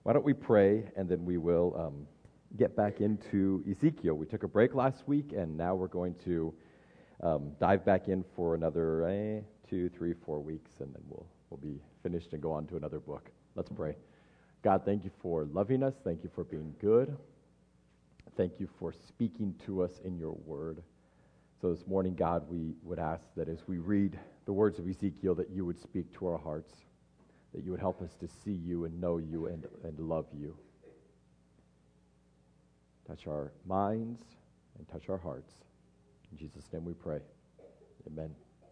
Why don't we pray, and then we will get back into Ezekiel. We took a break last week, and now we're going to dive back in for another 2, 3, 4 weeks, and then we'll be finished and go on to another book. Let's pray. God, thank you for loving us. Thank you for being good. Thank you for speaking to us in your word. So this morning, God, we would ask that as we read the words of Ezekiel, that you would speak to our hearts, that you would help us to see you and know you and love you. Touch our minds and touch our hearts. In Jesus' name we pray. Amen.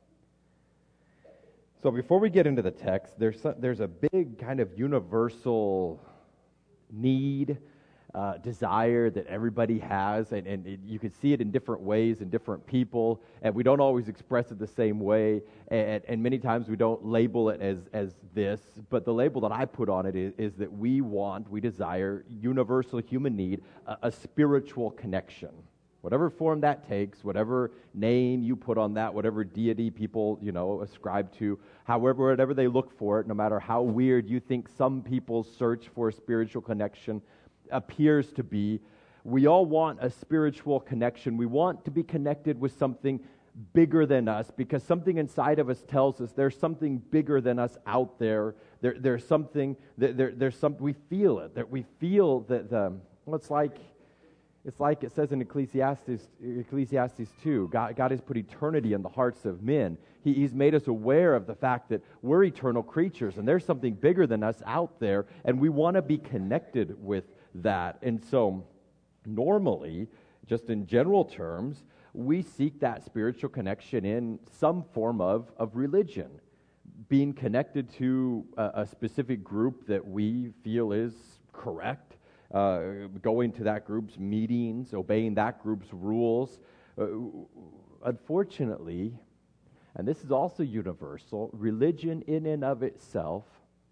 So before we get into the text, there's a big kind of universal need, desire that everybody has, and you can see it in different ways in different people, and we don't always express it the same way, and many times we don't label it as this, but the label that I put on it is that we desire, universal human need, a spiritual connection. Whatever form that takes, whatever name you put on that, whatever deity people, ascribe to, whatever they look for it, no matter how weird you think some people's search for a spiritual connection appears to be, we all want a spiritual connection. We want to be connected with something bigger than us, because something inside of us tells us there's something bigger than us out there. There's something, we feel it. That we feel that it's like it says in Ecclesiastes 2, God has put eternity in the hearts of men. He's made us aware of the fact that we're eternal creatures, and there's something bigger than us out there, and we want to be connected with that. And so, normally, just in general terms, we seek that spiritual connection in some form of religion, being connected to a specific group that we feel is correct, going to that group's meetings, obeying that group's rules. Unfortunately, and this is also universal, religion in and of itself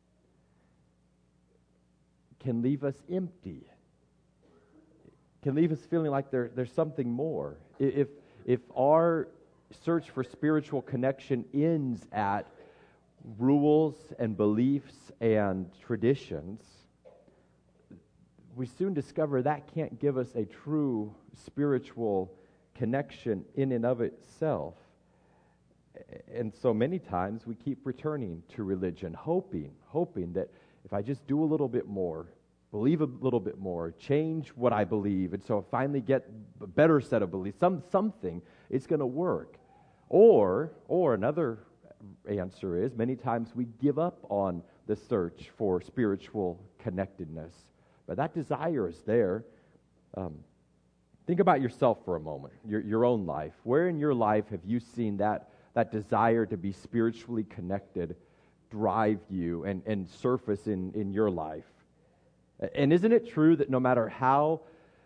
can leave us empty, can leave us feeling like there's something more. If our search for spiritual connection ends at rules and beliefs and traditions, we soon discover that can't give us a true spiritual connection in and of itself. And so many times we keep returning to religion, hoping that if I just do a little bit more, believe a little bit more, change what I believe, and so I finally get a better set of beliefs, something, it's going to work. Or another answer is, many times we give up on the search for spiritual connectedness. But that desire is there. Think about yourself for a moment, your own life. Where in your life have you seen that desire to be spiritually connected drive you and surface in your life? And isn't it true that no matter how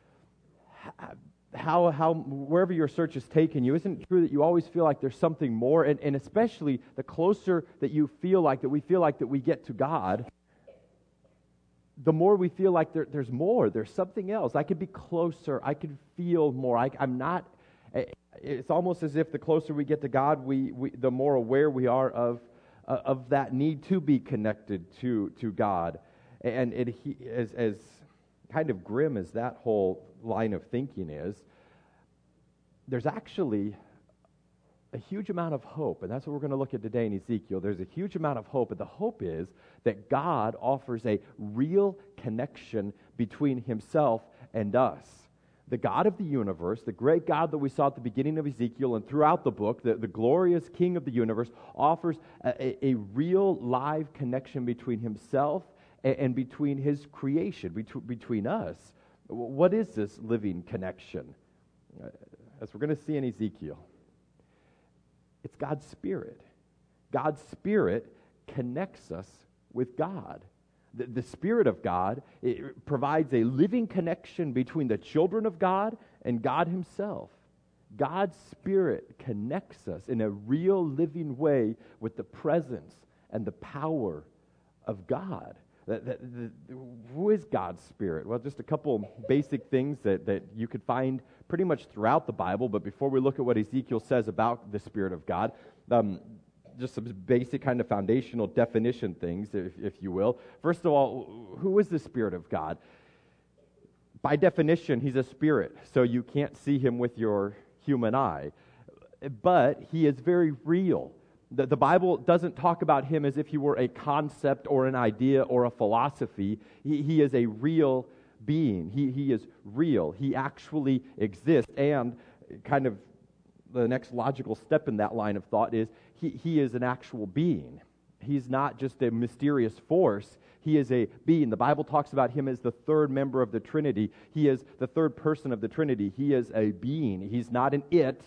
wherever your search has taken you, isn't it true that you always feel like there's something more? And especially the closer that we feel like that we get to God, the more we feel like there's more, there's something else. I could be closer, I could feel more. I'm not. It's almost as if the closer we get to God, the more aware we are of that need to be connected to God. And as kind of grim as that whole line of thinking is, there's actually a huge amount of hope, and that's what we're going to look at today in Ezekiel. There's a huge amount of hope, and the hope is that God offers a real connection between himself and us. The God of the universe, the great God that we saw at the beginning of Ezekiel and throughout the book, the glorious King of the universe, offers a real live connection between himself and between his creation, between us. What is this living connection? As we're going to see in Ezekiel, it's God's Spirit. God's Spirit connects us with God. The Spirit of God, it provides a living connection between the children of God and God himself. God's Spirit connects us in a real living way with the presence and the power of God. Who is God's Spirit? Well, just a couple basic things that you could find pretty much throughout the Bible, but before we look at what Ezekiel says about the Spirit of God, just some basic kind of foundational definition things, if you will. First of all, who is the Spirit of God? By definition, he's a spirit, so you can't see him with your human eye. But he is very real. The Bible doesn't talk about him as if he were a concept or an idea or a philosophy. He is a real being. He is real. He actually exists. And kind of the next logical step in that line of thought is he is an actual being. He's not just a mysterious force. He is a being. The Bible talks about him as the third member of the Trinity. He is the third person of the Trinity. He is a being. He's not an it.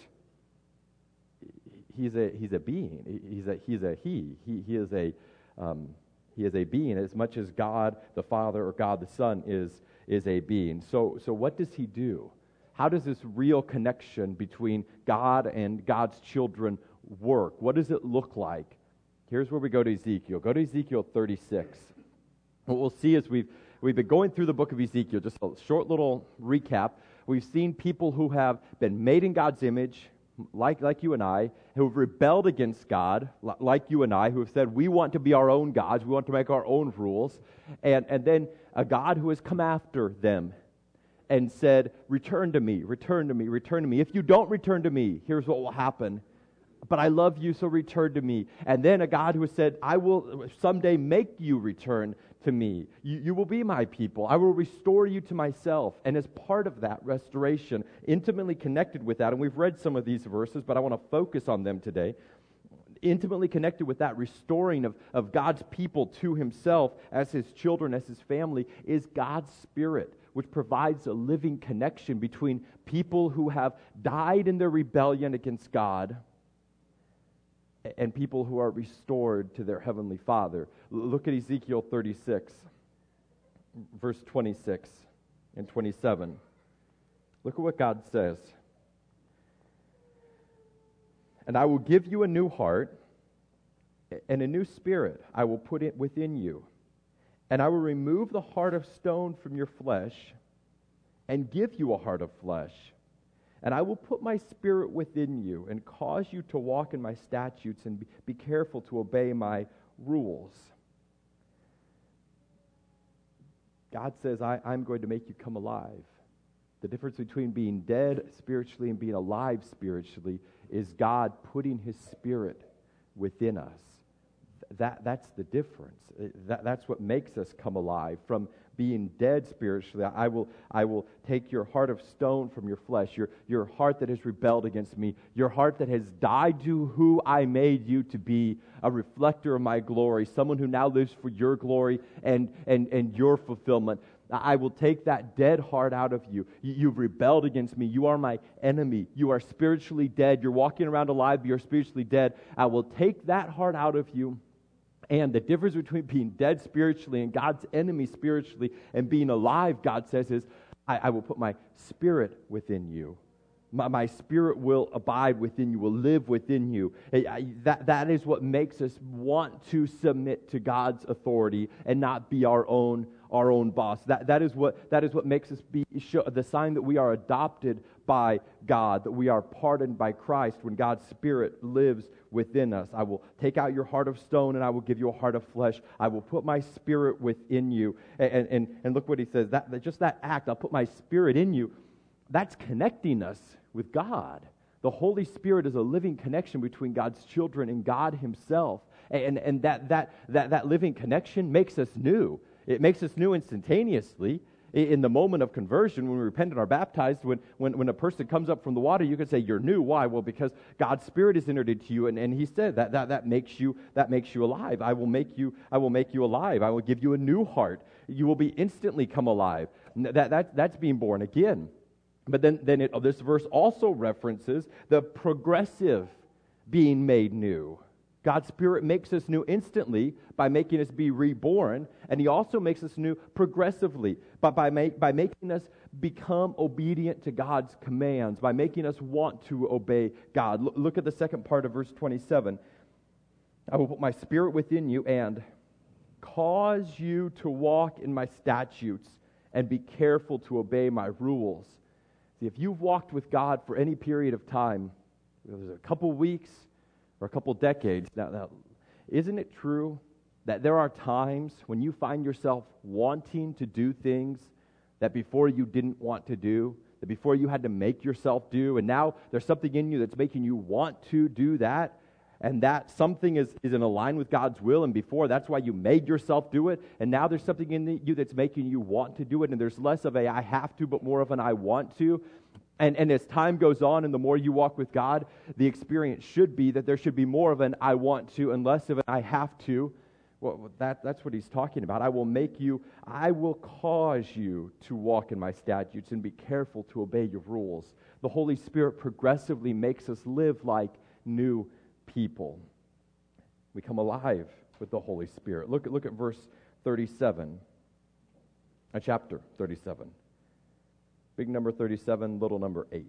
He's a being. He is a being as much as God the Father or God the Son is a being. So what does he do? How does this real connection between God and God's children work? What does it look like? Here's where we go to Ezekiel. Go to Ezekiel 36. What we'll see is we've been going through the book of Ezekiel, just a short little recap. We've seen people who have been made in God's image, like you and I, who have rebelled against God, like you and I, who have said, we want to be our own gods, we want to make our own rules, and then a God who has come after them and said, return to me, return to me, return to me. If you don't return to me, here's what will happen. But I love you, so return to me. And then a God who has said, I will someday make you return to me. You will be my people. I will restore you to myself. And as part of that restoration, intimately connected with that, and we've read some of these verses, but I want to focus on them today. Intimately connected with that restoring of God's people to himself as his children, as his family, is God's Spirit, which provides a living connection between people who have died in their rebellion against God and people who are restored to their heavenly Father. Look at Ezekiel 36, verse 26 and 27. Look at what God says. And I will give you a new heart, and a new spirit I will put it within you. And I will remove the heart of stone from your flesh, and give you a heart of flesh. And I will put my spirit within you and cause you to walk in my statutes and be careful to obey my rules. God says, I'm going to make you come alive. The difference between being dead spiritually and being alive spiritually is God putting his spirit within us. That's the difference. That's what makes us come alive. From being dead spiritually, I will take your heart of stone from your flesh, your heart that has rebelled against me, your heart that has died to who I made you to be, a reflector of my glory, someone who now lives for your glory and your fulfillment. I will take that dead heart out of you. You've rebelled against me. You are my enemy. You are spiritually dead. You're walking around alive, but you're spiritually dead. I will take that heart out of you. And the difference between being dead spiritually and God's enemy spiritually and being alive, God says, is I will put my spirit within you. My spirit will abide within you, will live within you. That is what makes us want to submit to God's authority and not be our own boss. That is what makes us be the sign that we are adopted by God, that we are pardoned by Christ when God's Spirit lives within us. I will take out your heart of stone and I will give you a heart of flesh. I will put my spirit within you. And look what he says, that just that act, I'll put my spirit in you, that's connecting us with God. The Holy Spirit is a living connection between God's children and God himself. And that living connection makes us new. It makes us new instantaneously. In the moment of conversion, when we repent and are baptized, when a person comes up from the water, you can say, you're new. Why? Well, because God's Spirit is entered into you, and he said that makes you alive. I will make you alive. I will give you a new heart. You will be instantly come alive. That's being born again. But then this verse also references the progressive being made new. God's Spirit makes us new instantly by making us be reborn, and he also makes us new progressively by making us become obedient to God's commands, by making us want to obey God. Look at the second part of verse 27. I will put my spirit within you and cause you to walk in my statutes and be careful to obey my rules. See, if you've walked with God for any period of time, whether it's a couple weeks, or a couple decades. Now, isn't it true that there are times when you find yourself wanting to do things that before you didn't want to do, that before you had to make yourself do, and now there's something in you that's making you want to do that, and that something is in line with God's will, and before that's why you made yourself do it, and now there's something in you that's making you want to do it, and there's less of a I have to, but more of an I want to. And as time goes on and the more you walk with God, the experience should be that there should be more of an I want to and less of an I have to. Well, that's what he's talking about. I will cause you to walk in my statutes and be careful to obey your rules. The Holy Spirit progressively makes us live like new people. We come alive with the Holy Spirit. Look at verse 37, chapter 37. Big number 37, little number 8.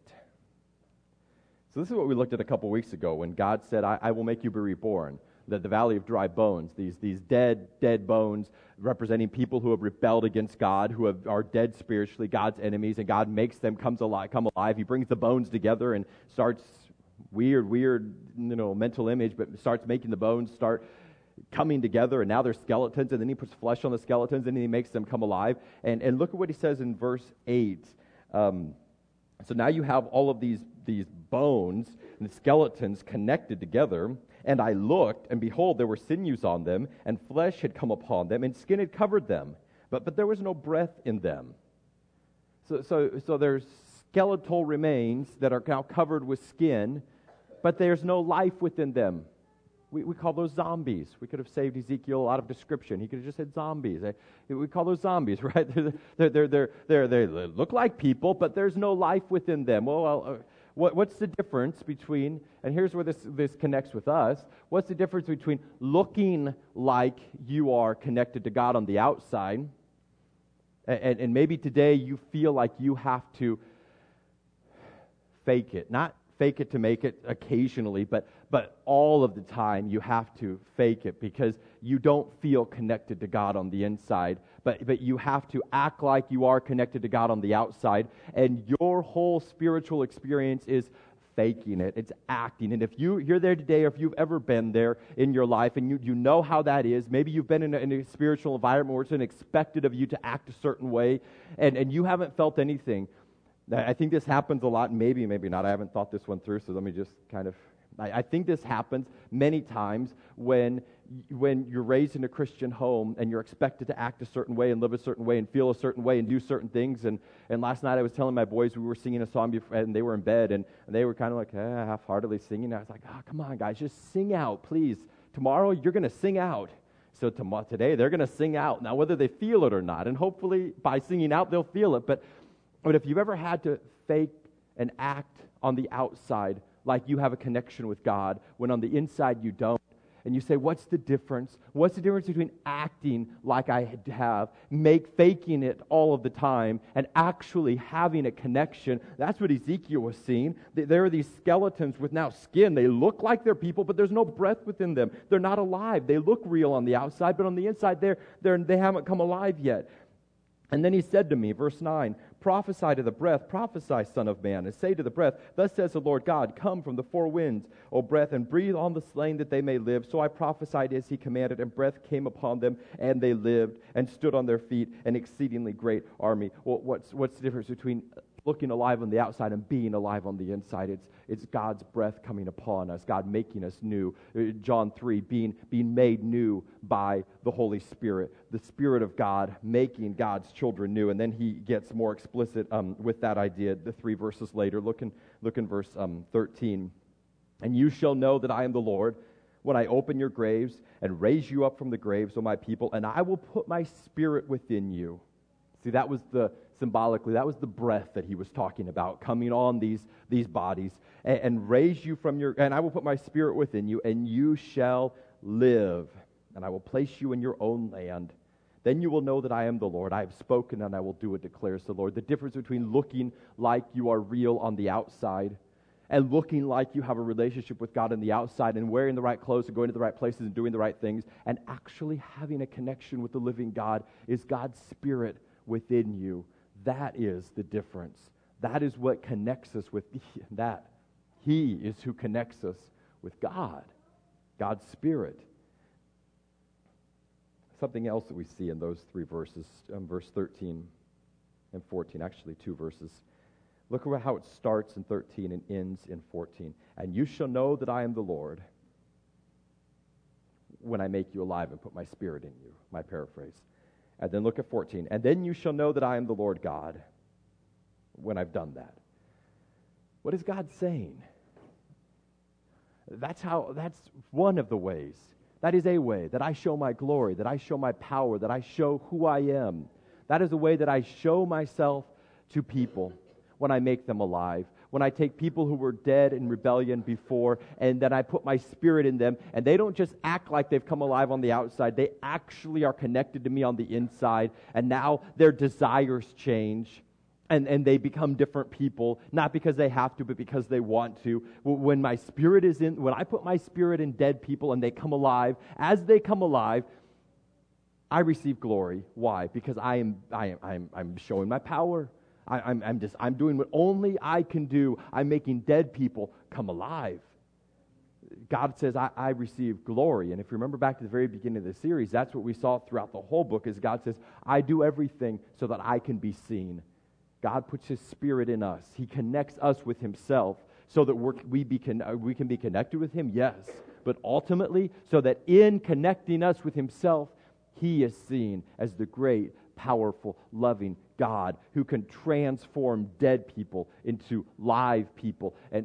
So this is what we looked at a couple weeks ago when God said, I will make you be reborn. The valley of dry bones, these dead bones representing people who have rebelled against God, who are dead spiritually, God's enemies, and God makes them come alive. He brings the bones together and starts weird mental image, but starts making the bones start coming together, and now they're skeletons, and then he puts flesh on the skeletons, and he makes them come alive. And look at what he says in verse 8. So now you have all of these bones and skeletons connected together. And I looked, and behold, there were sinews on them, and flesh had come upon them, and skin had covered them. But there was no breath in them. So there's skeletal remains that are now covered with skin, but there's no life within them. We call those zombies. We could have saved Ezekiel out of description. He could have just said zombies. We call those zombies, right? They look like people, but there's no life within them. What's the difference between, and here's where this connects with us, what's the difference between looking like you are connected to God on the outside, and maybe today you feel like you have to fake it, not fake it to make it occasionally, but all of the time you have to fake it because you don't feel connected to God on the inside, but you have to act like you are connected to God on the outside, and your whole spiritual experience is faking it. It's acting. And if you're there today, or if you've ever been there in your life, and you know how that is, maybe you've been in a spiritual environment where it's been expected of you to act a certain way, and you haven't felt anything. I think this happens a lot, maybe not. I haven't thought this one through, so let me just I think this happens many times when you're raised in a Christian home and you're expected to act a certain way and live a certain way and feel a certain way and do certain things. And last night I was telling my boys we were singing a song before, and they were in bed, and they were kind of like half-heartedly singing. I was like, come on, guys, just sing out, please. Tomorrow you're going to sing out. So today they're going to sing out. Now, whether they feel it or not, and hopefully by singing out they'll feel it, but if you've ever had to fake and act on the outside like you have a connection with God, when on the inside you don't, and you say, what's the difference? What's the difference between acting like I have, faking it all of the time, and actually having a connection? That's what Ezekiel was seeing. There are these skeletons with now skin. They look like they're people, but there's no breath within them. They're not alive. They look real on the outside, but on the inside they haven't come alive yet. And then he said to me, verse 9, prophesy to the breath, prophesy, son of man, and say to the breath, thus says the Lord God, come from the four winds, O breath, and breathe on the slain that they may live. So I prophesied as he commanded, and breath came upon them, and they lived, and stood on their feet, an exceedingly great army. Well, what's the difference between looking alive on the outside and being alive on the inside? It's God's breath coming upon us, God making us new. John 3, being made new by the Holy Spirit, the Spirit of God making God's children new. And then he gets more explicit with that idea the 3 verses later. Look in verse 13. And you shall know that I am the Lord when I open your graves and raise you up from the graves, O my people, and I will put my Spirit within you. See, that was symbolically, that was the breath that he was talking about, coming on these bodies, and raise you from and I will put my Spirit within you, and you shall live, and I will place you in your own land. Then you will know that I am the Lord. I have spoken, and I will do it, declares the Lord. The difference between looking like you are real on the outside and looking like you have a relationship with God on the outside and wearing the right clothes and going to the right places and doing the right things and actually having a connection with the living God is God's Spirit within you. That is the difference. That is what connects us with that. He is who connects us with God. God's Spirit. Something else that we see in those three verses, verse 13 and 14, actually two verses. Look at how it starts in 13 and ends in 14. And you shall know that I am the Lord when I make you alive and put my Spirit in you, my paraphrase. And then look at 14. And then you shall know that I am the Lord God when I've done that. What is God saying? That's one of the ways. That is a way that I show my glory, that I show my power, that I show who I am. That is a way that I show myself to people when I make them alive. When I take people who were dead in rebellion before, and then I put my Spirit in them, and they don't just act like they've come alive on the outside, they actually are connected to me on the inside, and now their desires change. And they become different people, not because they have to, but because they want to. When my Spirit is in, when I put my Spirit in dead people and they come alive, as they come alive, I receive glory. Why? Because I'm showing my power. I'm doing what only I can do. I'm making dead people come alive. God says, I receive glory. And if you remember back to the very beginning of the series, that's what we saw throughout the whole book, is God says, I do everything so that I can be seen. God puts His Spirit in us. He connects us with Himself so that we can be connected with Him, yes. But ultimately, so that in connecting us with Himself, He is seen as the great, powerful, loving God who can transform dead people into live people. And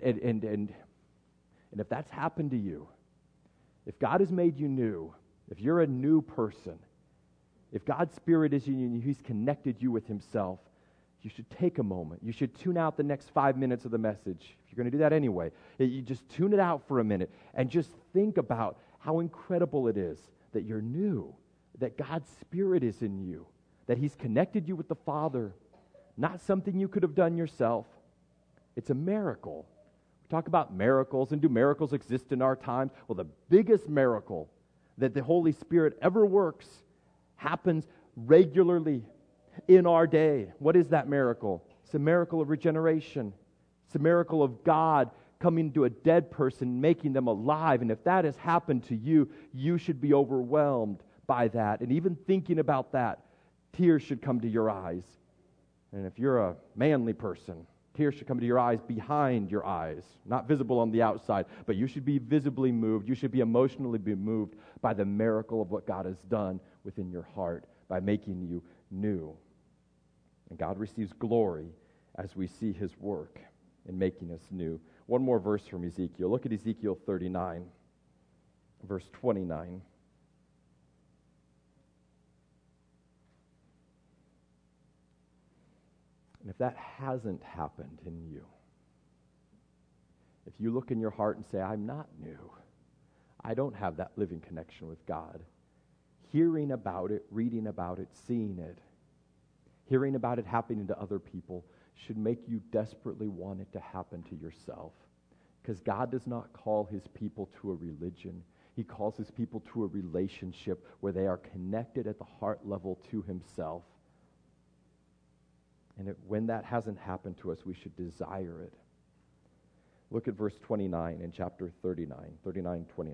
if that's happened to you, if God has made you new, if you're a new person, if God's Spirit is in you, He's connected you with Himself, you should take a moment. You should tune out the next 5 minutes of the message. If you're going to do that anyway, you just tune it out for a minute and just think about how incredible it is that you're new, that God's Spirit is in you, that He's connected you with the Father, not something you could have done yourself. It's a miracle. We talk about miracles, and do miracles exist in our times? Well, the biggest miracle that the Holy Spirit ever works happens regularly in our day. What is that miracle? It's a miracle of regeneration. It's a miracle of God coming to a dead person, making them alive. And if that has happened to you, you should be overwhelmed by that. And even thinking about that, tears should come to your eyes. And if you're a manly person, tears should come to your eyes behind your eyes, not visible on the outside, but you should be visibly moved. You should be emotionally moved by the miracle of what God has done within your heart by making you new. And God receives glory as we see His work in making us new. One more verse from Ezekiel. Look at Ezekiel 39, verse 29. And if that hasn't happened in you, if you look in your heart and say, I'm not new, I don't have that living connection with God, hearing about it, reading about it, seeing it, hearing about it happening to other people should make you desperately want it to happen to yourself. Because God does not call His people to a religion. He calls His people to a relationship where they are connected at the heart level to Himself. And when that hasn't happened to us, we should desire it. Look at verse 29 in chapter 39, 29.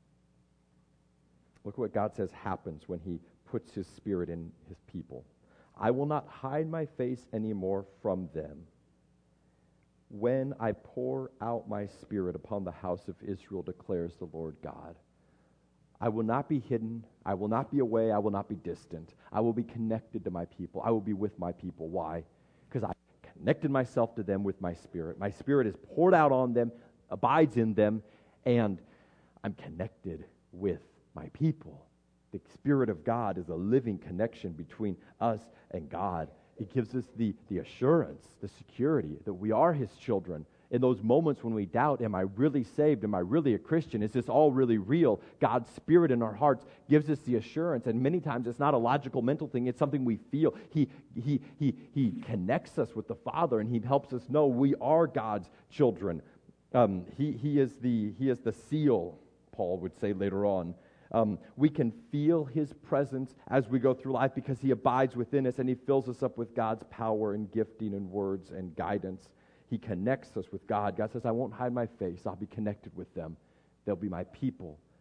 Look what God says happens when He puts His Spirit in His people. I will not hide my face anymore from them. When I pour out my Spirit upon the house of Israel, declares the Lord God. I will not be hidden. I will not be away. I will not be distant. I will be connected to my people. I will be with my people. Why? Because I connected myself to them with my Spirit. My Spirit is poured out on them, abides in them, and I'm connected with my people. The Spirit of God is a living connection between us and God. It gives us the assurance, the security that we are His children. In those moments when we doubt, am I really saved? Am I really a Christian? Is this all really real? God's Spirit in our hearts gives us the assurance. And many times it's not a logical mental thing. It's something we feel. He connects us with the Father, and He helps us know we are God's children. He is the seal, Paul would say later on. We can feel His presence as we go through life because He abides within us and He fills us up with God's power and gifting and words and guidance. He connects us with God. God says, I won't hide my face. I'll be connected with them. They'll be my people.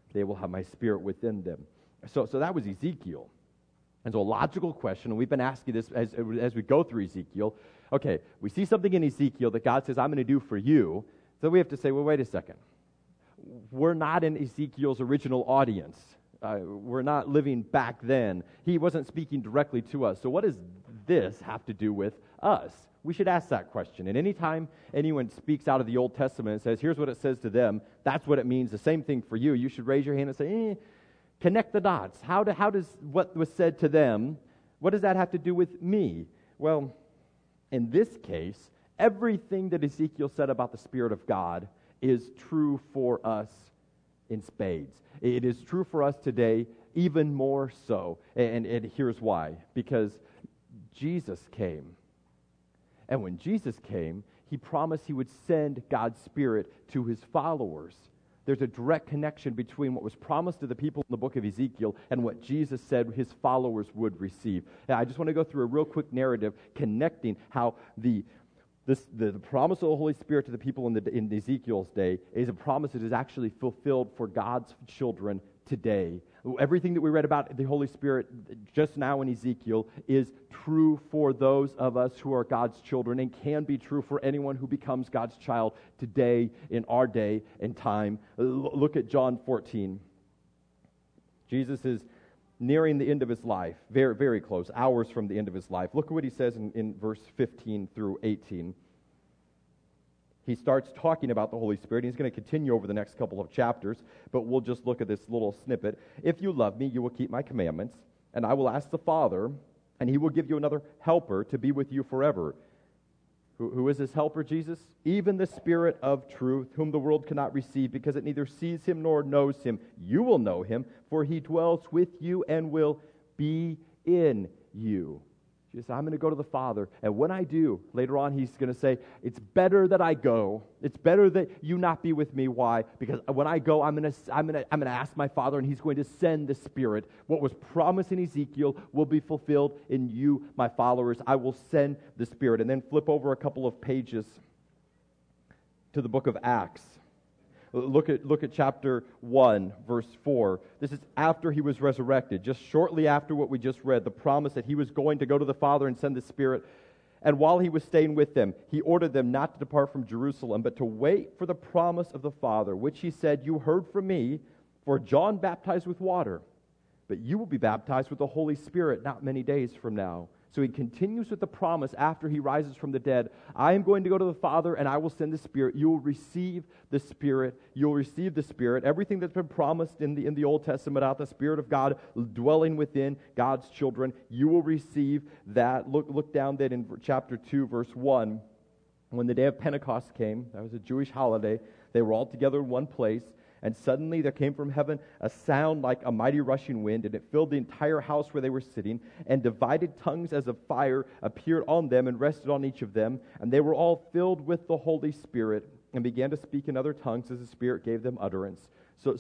they will have my spirit within them. So that was Ezekiel. And so a logical question, and we've been asking this as we go through Ezekiel. Okay, we see something in Ezekiel that God says, I'm going to do for you. So we have to say, well, wait a second. We're not in Ezekiel's original audience. We're not living back then. He wasn't speaking directly to us. So what does this have to do with us? We should ask that question. And anytime anyone speaks out of the Old Testament and says, here's what it says to them, that's what it means, the same thing for you, you should raise your hand and say, connect the dots. How does what was said to them, what does that have to do with me? Well, in this case, everything that Ezekiel said about the Spirit of God is true for us in spades. It is true for us today, even more so. And here's why. Because Jesus came. And when Jesus came, he promised he would send God's Spirit to his followers. There's a direct connection between what was promised to the people in the book of Ezekiel and what Jesus said his followers would receive. Now, I just want to go through a real quick narrative connecting how the promise of the Holy Spirit to the people in Ezekiel's day is a promise that is actually fulfilled for God's children today. Everything that we read about the Holy Spirit just now in Ezekiel is true for those of us who are God's children and can be true for anyone who becomes God's child today, in our day and time. Look at John 14. Jesus is nearing the end of his life, very, very close, hours from the end of his life. Look at what he says in verse 15 through 18. He starts talking about the Holy Spirit. He's going to continue over the next couple of chapters, but we'll just look at this little snippet. If you love me, you will keep my commandments, and I will ask the Father, and he will give you another helper to be with you forever. Who is this helper, Jesus? Even the Spirit of truth, whom the world cannot receive, because it neither sees him nor knows him. You will know him, for he dwells with you and will be in you. Jesus said, I'm going to go to the Father, and when I do, later on he's going to say, it's better that I go. It's better that you not be with me. Why? Because when I go, I'm going to ask my Father, and he's going to send the Spirit. What was promised in Ezekiel will be fulfilled in you, my followers. I will send the Spirit. And then flip over a couple of pages to the book of Acts. Look at chapter 1, verse 4. This is after he was resurrected, just shortly after what we just read, the promise that he was going to go to the Father and send the Spirit. And while he was staying with them, he ordered them not to depart from Jerusalem, but to wait for the promise of the Father, which he said, you heard from me, for John baptized with water, but you will be baptized with the Holy Spirit not many days from now. So he continues with the promise after he rises from the dead. I am going to go to the Father, and I will send the Spirit. You will receive the Spirit. You'll receive the Spirit. Everything that's been promised in the Old Testament about the Spirit of God dwelling within God's children, you will receive that. Look down then in chapter 2, verse 1. When the day of Pentecost came, that was a Jewish holiday, they were all together in one place. And suddenly there came from heaven a sound like a mighty rushing wind, and it filled the entire house where they were sitting, and divided tongues as of fire appeared on them and rested on each of them. And they were all filled with the Holy Spirit and began to speak in other tongues as the Spirit gave them utterance. So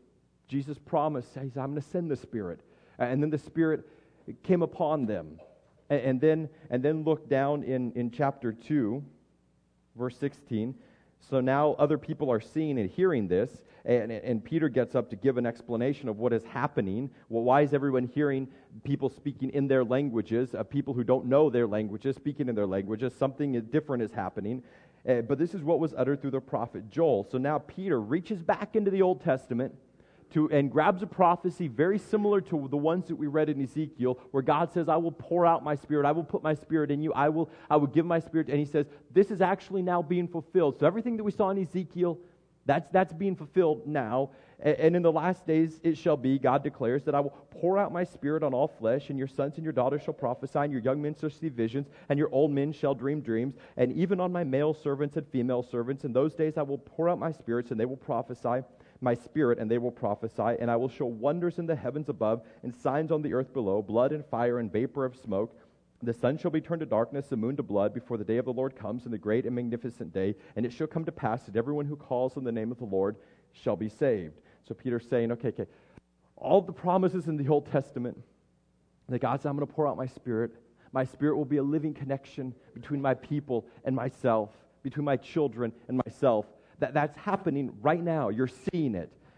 Jesus promised, he said, I'm going to send the Spirit. And then the Spirit came upon them. And then look down in chapter 2, verse 16. So now other people are seeing and hearing this, and Peter gets up to give an explanation of what is happening. Well, why is everyone hearing people speaking in their languages, people who don't know their languages, speaking in their languages? Something different is happening. But this is what was uttered through the prophet Joel. So now Peter reaches back into the Old Testament and grabs a prophecy very similar to the ones that we read in Ezekiel, where God says, I will pour out my Spirit, I will put my Spirit in you, I will give my Spirit, and he says, this is actually now being fulfilled. So everything that we saw in Ezekiel, that's being fulfilled now, and in the last days it shall be, God declares, that I will pour out my Spirit on all flesh, and your sons and your daughters shall prophesy, and your young men shall see visions, and your old men shall dream dreams, and even on my male servants and female servants, in those days I will pour out my spirits, and they will prophesy, my Spirit, and they will prophesy, and I will show wonders in the heavens above and signs on the earth below, blood and fire and vapor of smoke. The sun shall be turned to darkness, the moon to blood, before the day of the Lord comes, in the great and magnificent day. And it shall come to pass that everyone who calls on the name of the Lord shall be saved. So Peter's saying, okay, all the promises in the Old Testament, that God said, I'm going to pour out my Spirit. My Spirit will be a living connection between my people and myself, between my children and myself. That's happening right now. You're seeing it.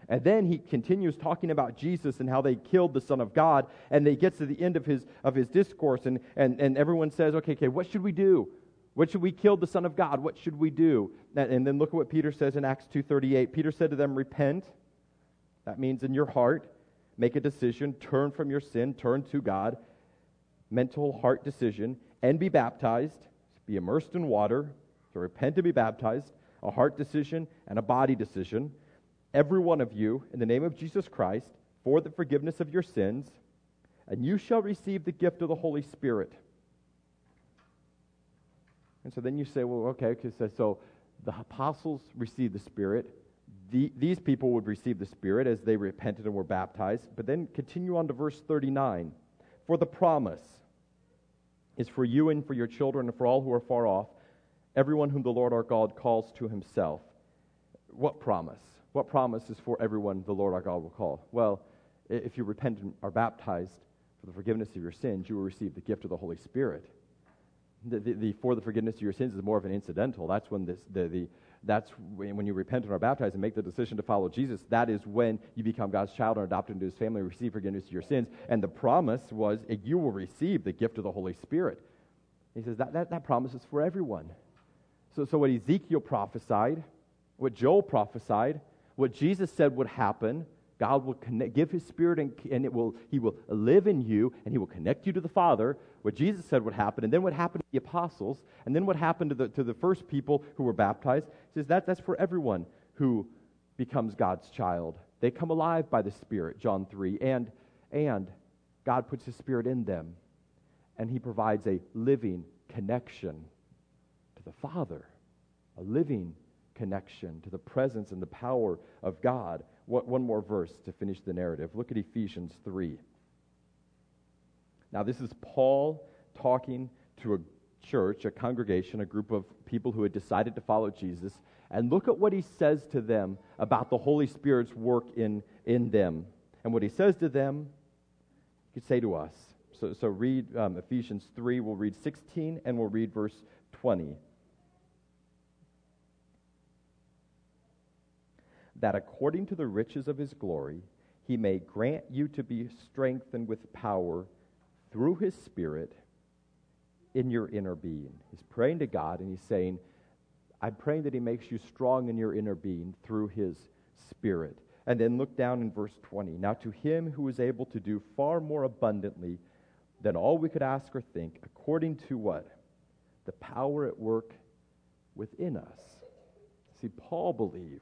And then he continues talking about Jesus and how they killed the Son of God, and he gets to the end of his discourse, and everyone says, okay, what should we do? What should we kill the Son of God? What should we do? And then look at what Peter says in Acts 2:38. Peter said to them, repent. That means in your heart, make a decision, turn from your sin, turn to God, mental heart decision, and be baptized, be immersed in water, so repent and be baptized, a heart decision and a body decision, every one of you, in the name of Jesus Christ, for the forgiveness of your sins, and you shall receive the gift of the Holy Spirit. And so then you say, well, okay, so the apostles received the Spirit. These people would receive the Spirit as they repented and were baptized. But then continue on to verse 39. For the promise is for you and for your children and for all who are far off, everyone whom the Lord our God calls to himself. What promise? What promise is for everyone the Lord our God will call? Well, if you repent and are baptized for the forgiveness of your sins, you will receive the gift of the Holy Spirit. For the forgiveness of your sins is more of an incidental. That's when that's when you repent and are baptized and make the decision to follow Jesus. That is when you become God's child and adopted into his family and receive forgiveness of your sins. And the promise was you will receive the gift of the Holy Spirit. He says that promise is for everyone. So what Ezekiel prophesied, what Joel prophesied, what Jesus said would happen, God will give his Spirit and he will live in you and he will connect you to the Father. What Jesus said would happen, and then what happened to the apostles, and then what happened to the first people who were baptized. He says that's for everyone who becomes God's child. They come alive by the Spirit, John 3, and God puts his Spirit in them, and he provides a living connection to the Father, a living connection to the presence and the power of God. One more verse to finish the narrative. Look at Ephesians 3. Now, this is Paul talking to a church, a congregation, a group of people who had decided to follow Jesus. And look at what he says to them about the Holy Spirit's work in them. And what he says to them, he could say to us. So read Ephesians 3. We'll read 16 and we'll read verse 20. That according to the riches of his glory, he may grant you to be strengthened with power through his Spirit in your inner being. He's praying to God and he's saying, I'm praying that he makes you strong in your inner being through his Spirit. And then look down in verse 20. Now to him who is able to do far more abundantly than all we could ask or think, according to what? The power at work within us. See, Paul believed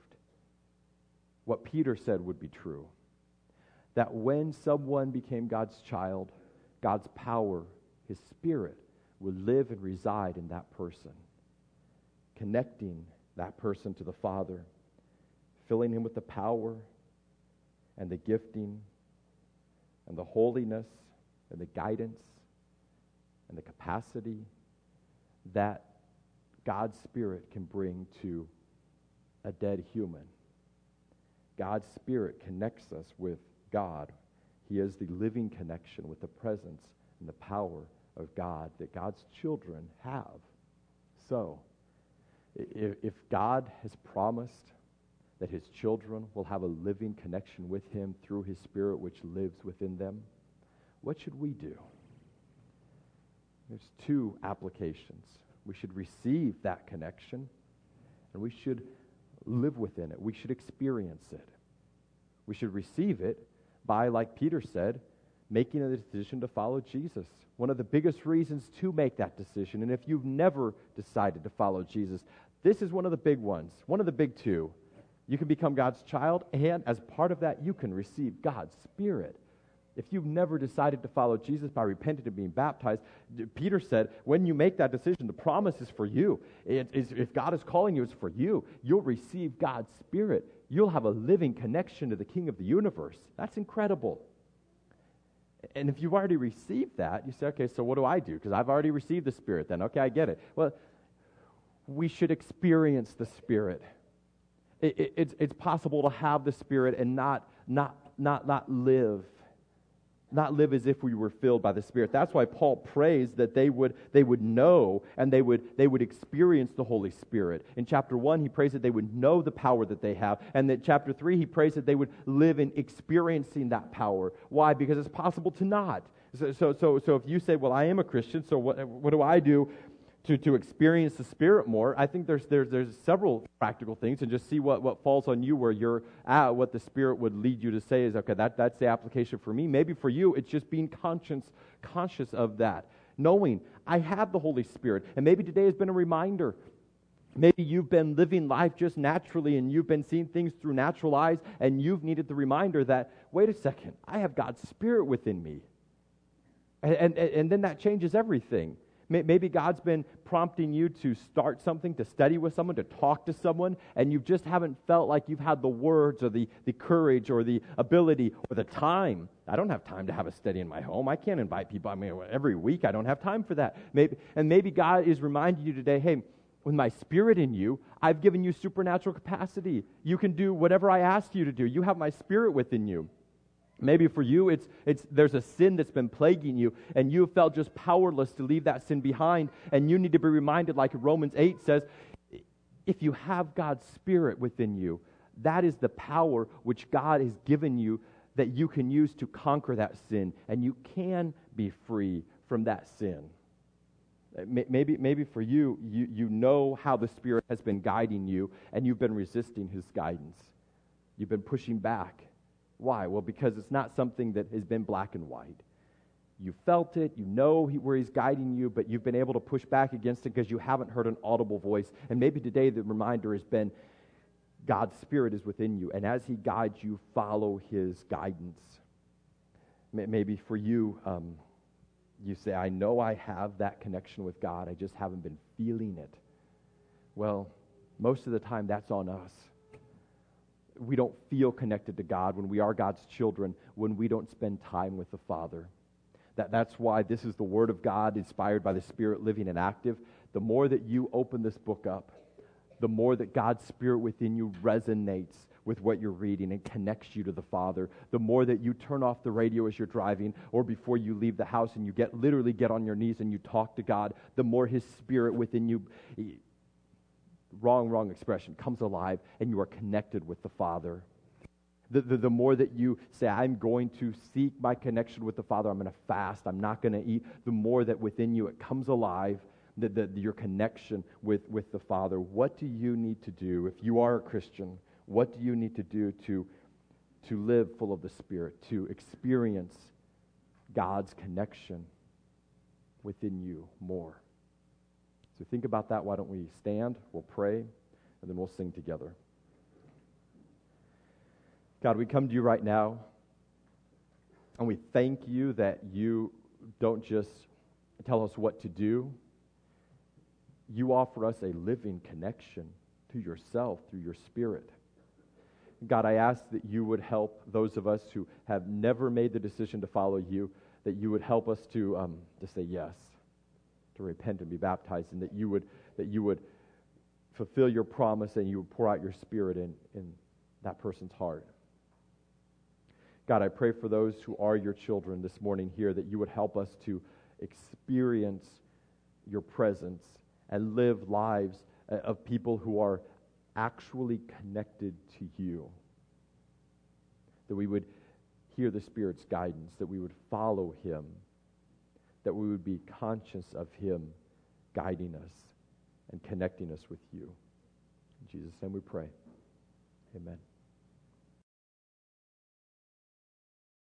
what Peter said would be true, that when someone became God's child, God's power, his Spirit, would live and reside in that person, connecting that person to the Father, filling him with the power and the gifting and the holiness and the guidance and the capacity that God's Spirit can bring to a dead human. God's Spirit connects us with God. He is the living connection with the presence and the power of God that God's children have. So, if God has promised that his children will have a living connection with him through his Spirit which lives within them, what should we do? There's two applications. We should receive that connection, and we should live within it. We should experience it. We should receive it by, like Peter said, making a decision to follow Jesus. One of the biggest reasons to make that decision, and if you've never decided to follow Jesus, this is one of the big ones, one of the big two. You can become God's child, and as part of that, you can receive God's Spirit. If you've never decided to follow Jesus by repenting and being baptized, Peter said, when you make that decision, the promise is for you. If God is calling you, it's for you. You'll receive God's Spirit. You'll have a living connection to the King of the universe. That's incredible. And if you've already received that, you say, okay, so what do I do? Because I've already received the Spirit then. Okay, I get it. Well, we should experience the Spirit. It's possible to have the Spirit and not live not live as if we were filled by the Spirit. That's why Paul prays that they would know and they would experience the Holy Spirit. In chapter 1, he prays that they would know the power that they have. And in chapter 3, he prays that they would live in experiencing that power. Why? Because it's possible to not. So if you say, well, I am a Christian, so what do I do to experience the Spirit more? I think there's several practical things, and just see what falls on you where you're at, what the Spirit would lead you to say is, okay, that's the application for me. Maybe for you, it's just being conscious of that, knowing I have the Holy Spirit. And maybe today has been a reminder. Maybe you've been living life just naturally, and you've been seeing things through natural eyes, and you've needed the reminder that, wait a second, I have God's Spirit within me. And then that changes everything. Maybe God's been prompting you to start something, to study with someone, to talk to someone, and you just haven't felt like you've had the words or the courage or the ability or the time. I don't have time to have a study in my home. I can't invite people. I mean, every week I don't have time for that. Maybe God is reminding you today, hey, with my Spirit in you, I've given you supernatural capacity. You can do whatever I ask you to do. You have my Spirit within you. Maybe for you, there's a sin that's been plaguing you, and you have felt just powerless to leave that sin behind, and you need to be reminded, like Romans 8 says, if you have God's Spirit within you, that is the power which God has given you that you can use to conquer that sin, and you can be free from that sin. Maybe for you, you know how the Spirit has been guiding you, and you've been resisting His guidance. You've been pushing back. Why? Well, because it's not something that has been black and white. You felt it, you know where He's guiding you, but you've been able to push back against it because you haven't heard an audible voice. And maybe today the reminder has been God's Spirit is within you, and as He guides you, follow His guidance. Maybe for you, you say, I know I have that connection with God, I just haven't been feeling it. Well, most of the time that's on us. We don't feel connected to God when we are God's children, when we don't spend time with the Father. That's why this is the Word of God, inspired by the Spirit, living and active. The more that you open this book up, the more that God's Spirit within you resonates with what you're reading and connects you to the Father. The more that you turn off the radio as you're driving or before you leave the house and you literally get on your knees and you talk to God, the more His Spirit within you, wrong expression, comes alive and you are connected with the Father. The more that you say, I'm going to seek my connection with the Father, I'm going to fast, I'm not going to eat, the more that within you it comes alive, your connection with the Father. What do you need to do if you are a Christian? What do you need to do to live full of the Spirit, to experience God's connection within you more? So think about that. Why don't we stand, we'll pray, and then we'll sing together. God, we come to you right now, and we thank you that you don't just tell us what to do. You offer us a living connection to yourself through your Spirit. God, I ask that you would help those of us who have never made the decision to follow you, that you would help us to say yes, to repent and be baptized, and that you would fulfill your promise and you would pour out your Spirit in that person's heart. God, I pray for those who are your children this morning here, that you would help us to experience your presence and live lives of people who are actually connected to you. That we would hear the Spirit's guidance, that we would follow Him, that we would be conscious of Him guiding us and connecting us with you. In Jesus' name we pray. Amen.